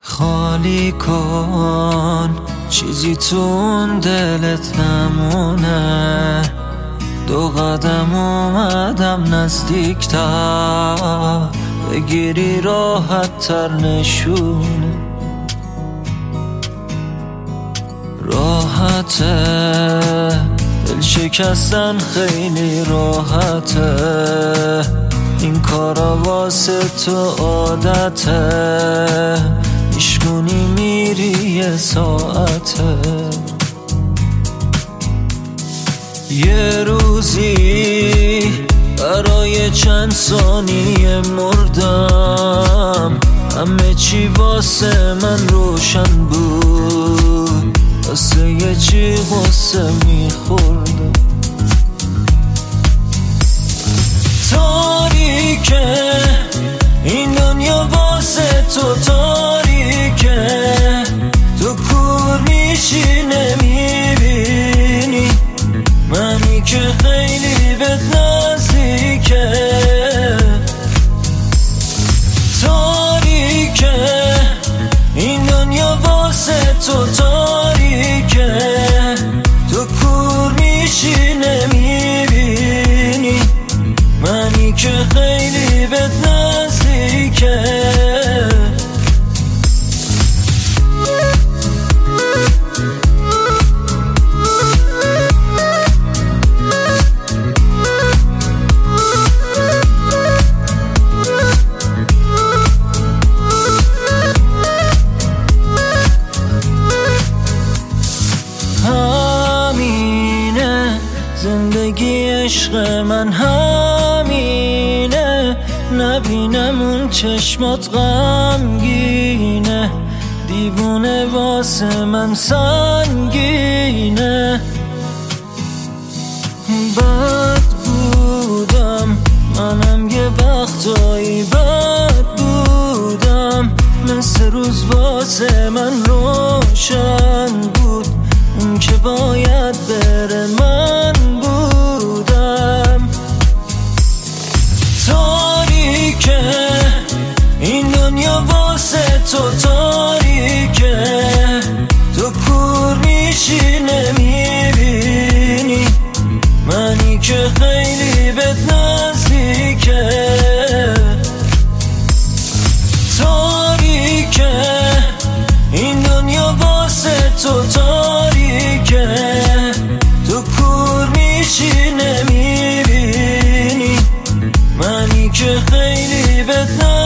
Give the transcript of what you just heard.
خالی کن چیزی تو اون دلت نمونه، 2 قدم اومدم نزدیکتر، بگیری راحت تر نشونه. راحته دل شکستن خیلی راحته، این کارا واسه تو عادته، میشکنی میری یه ساعته. یه روزی برای چند ثانیه مردم، همه چی واسه من روشن بود، واسه یه چی واسه میخوردم. تاریکه این دنیا واسه تو تاریکه، تو کور میشی نمیبینی منی که خیلی بهت نزدیکه. تاریکه این دنیا واسه تو تاریکه، تو کور میشی نمیبینی منی که خیلی بهت نزدیکه. همینه زندگی عشق من، همینه نبینم اون چشمات غمگینه، دیوونه واسه من سنگینه. بد بودم منم یه وقتایی، بد بودم مثل روز واسه من روشن بود، اون که باید بره من بودم. تاریکه این دنیا واسه تو تاریکه، تو کور میشی نمیبینی منی که خیلی بهت نزدیکه. تاریکه این دنیا واسه تو تاریکه، تو کور میشی نمیبینی منی که خیلی بهت